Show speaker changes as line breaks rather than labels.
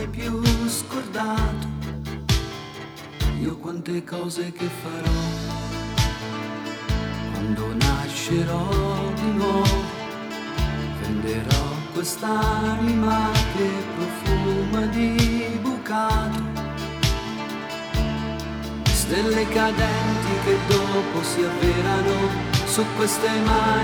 mai più scordato. Io quante cose che farò quando nascerò di nuovo, venderò quest'anima che profuma di bucato, stelle cadenti che dopo si avverano su queste mani